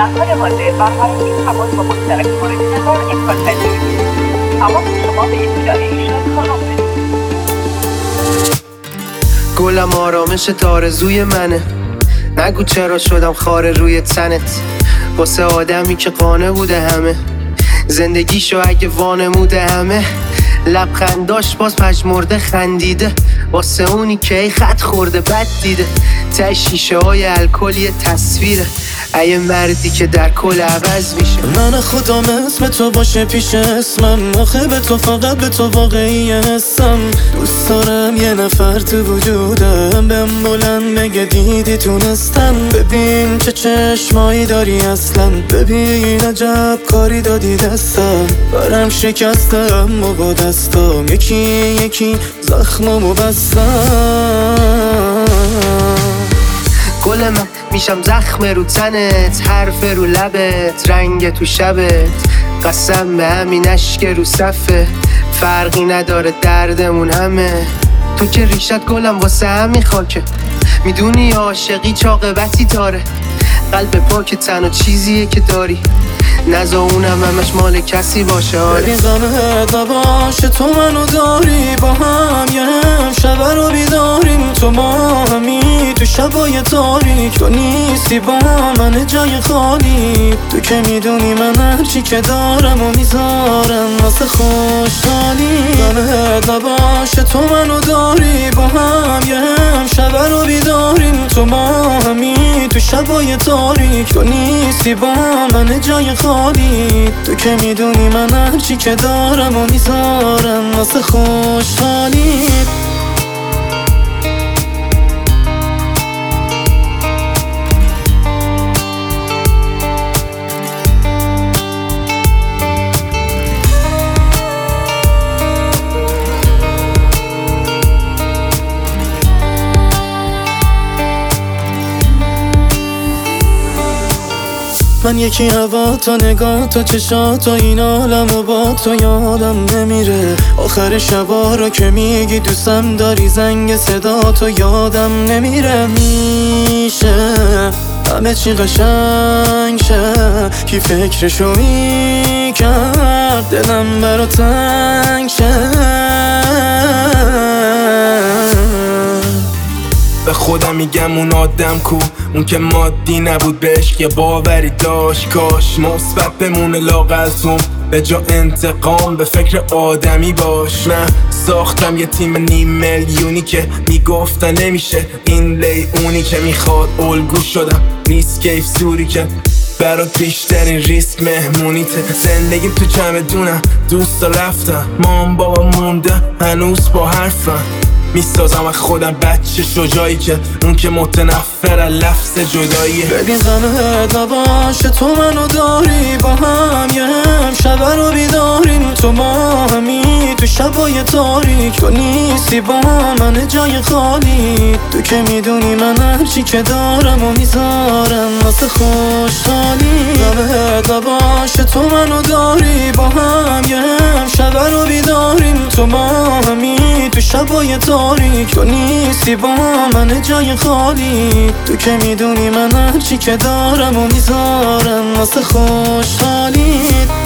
در حال حاضر برقراری تماس با مشترک مورد نظر امکان پذیر نیست. تماس شما به اطلاع ایشان خواهم رسید. گلم آرامش آرزوی منه، نگو چرا شدم خاره روی تنت. واسه آدمی که قانع بوده همه زندگیشو اگه وانموده همه، لبخنداش باز پژمرده خندیده، واسه اونی که ای خط خورده بد دیده. ته شیشه های الکل یه تصویره، ای مردی که در کل عوض میشه. من خودم اسم تو باشه پیش اسمم، آخه به تو فقط به تو واقعی هستم. دوست دارم یه نفر تو وجودم بهم بلند بگه دیدی تونستم. ببین چه چشمایی داری اصلا، ببین عجب کاری دادی دستم. برم شکستم و با دستم یکی یکی زخممو بستم. گل من میشم زخم رو تنت، حرف رو لبت، رنگ تو شبت. قسم به همین اشک رو صفه، فرقی نداره دردمون همه. تو که ریشت گلم واسه همین خاکه، میدونی عاشقی چه عاقبتی داره. قلب پاک تنها چیزیه که داری، نزا اونم همش مال کسی باشه. ببین غمت نباشه تو منو داری، با هم یه هم شب رو بیداریم. تو ما همی تو شبای تاریک، تو نیستی با من جای خالی. تو که میدونی من هرچی که دارم و میذارم واسه خوشحالی. غمت نباشه تو منو داری، با هم یه هم شب رو بیداریم. تو ما همی تو شبای تاریک، تو نیستی با من جای خالی. تو که میدونی من هرچی که دارم و میذارم واسه خوشحالی. من یکی هوا تا نگاه تا چشات و این عالم و با تو یادم نمیره. آخر شبا رو که میگی دوستم داری، زنگ صدا تو یادم نمیره. میشه همه چی قشنگ شه، کی فکرشو میکرد دلم برا تنگ شه. به خودم میگم اون آدم کو، اون که مادی نبود به عشق باوری داشت. کاش مثبت بمونه لاغلتون، به جا انتقام به فکر آدمی باش. نه ساختم یه تیم 5 میلیونی که میگفتن نمیشه این لیونی که میخواد الگو شدم. نیست کیف سوری که برات بیشترین ریسک مهمونیته. زندگیم تو چمدونم، دوستا رفتم، مام بابا مونده هنوز با حرفم. میسازم از خودم بچه شجاعی که اون که متنفر از لفظ جداییه. ببین غمت نباشه تو منو داری، با هم یه هم شب رو بیداریم. تو ما همی تو شبای تاریک، تو نیستی با من جای خالی. تو که میدونی من هرچی که دارم و میذارم واسه خوشحالی. غمت نباشه تو منو داری، با هم یه هم شب رو بیداریم. تو ما همی تو شبای تاریک، تو نیستی با من جای خالی. تو که میدونی من هرچی که دارم و میذارم واسه خوشحالی.